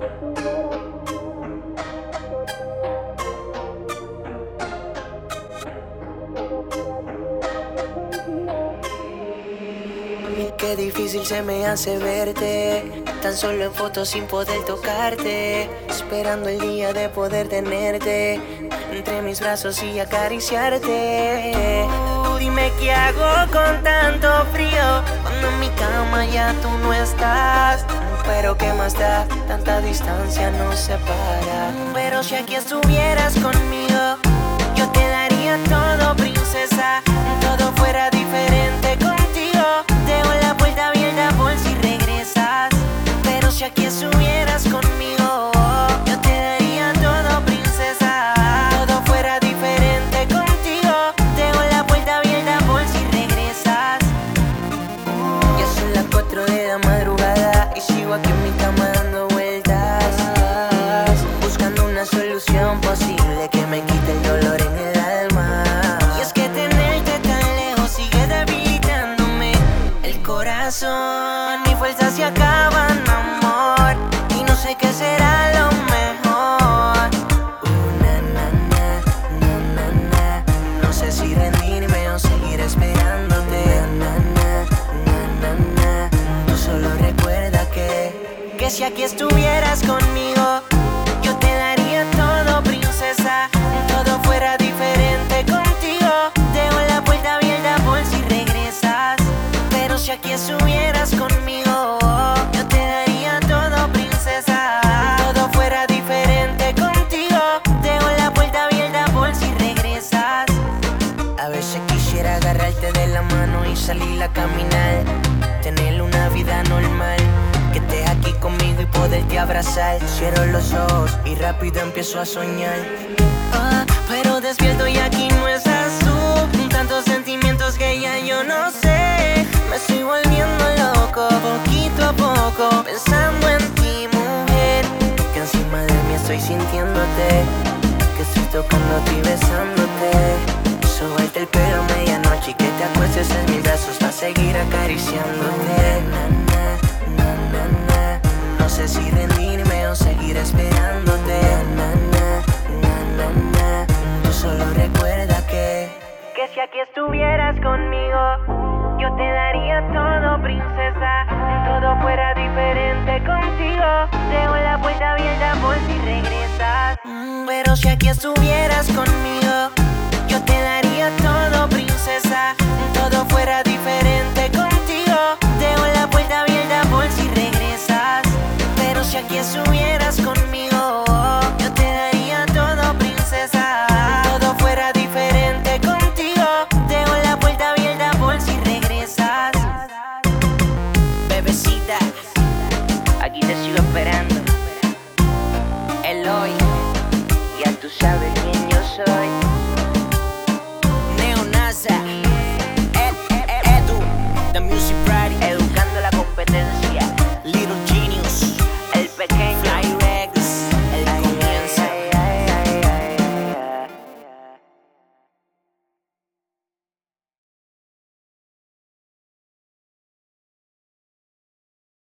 Qué difícil se me hace verte, tan solo en fotos sin poder tocarte, esperando el día de poder tenerte entre mis brazos y acariciarte. Dime qué hago con tanto frío cuando en mi cama ya tú no estás. Pero qué más da, tanta distancia nos separa. Pero si aquí estuvieras conmigo, yo te daría todo, princesa. Todo fuera diferente contigo. Dejo la puerta abierta por si regresas. Pero si aquí estuvieras conmigo, yo te daría todo, princesa. Todo fuera diferente contigo. Dejo la puerta abierta por si regresas. Ya son las 4 de la madrugada y sigo aquí en mi cama dando vueltas, buscando una solución posible que me quite el dolor en el alma. Y es que tenerte tan lejos sigue debilitándome el corazón. Mis fuerzas se acaban, amor, y no sé qué será lo mejor. No sé si rendirme o seguir esperándote. Tú solo recuerda que si aquí estuvieras conmigo, yo te daría todo, princesa. Todo fuera diferente contigo. Dejo la puerta abierta por si regresas. Pero si aquí estuvieras conmigo, yo te daría todo, princesa. Todo fuera diferente contigo. Dejo la puerta abierta por si regresas. A veces quisiera agarrarte de la mano y salir a caminar, tener una vida normal, que estés aquí conmigo y poderte abrazar. Cierro los ojos y rápido empiezo a soñar. Pero despierto y aquí no estás tú. Tantos sentimientos que ya yo no sé. Me estoy volviendo loco, poquito a poco, pensando en ti, mujer. Que encima de mí estoy sintiéndote, que estoy tocándote y besándote. Sobarte el pelo a medianoche y que te acuestes en mis brazos para seguir acariciándote. No sé si rendirme o seguir esperándote. Tú solo recuerda que si aquí estuvieras conmigo, yo te daría todo, princesa. Todo fuera diferente contigo. Dejo la puerta abierta por si regresas. Pero si aquí estuvieras conmigo, yo te daría todo, princesa. Todo fuera diferente contigo. Dejo la puerta abierta por si regresas. Pero si aquí estuvieras